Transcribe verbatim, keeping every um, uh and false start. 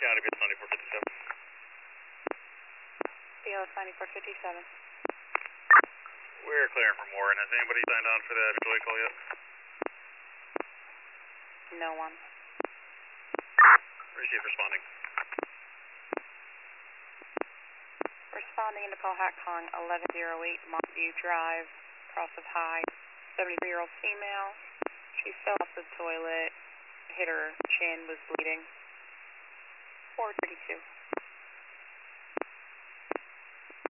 County, B S ninety-four fifty-seven. B L S ninety-four fifty-seven. We're clearing for Warren. Has anybody signed on for that joy call yet? No one. Receive responding. Responding into call Hat Kong eleven oh eight Montview Drive, Cross of High, seventy-three-year-old female. She fell off the toilet, hit her chin, was bleeding. four thirty-two.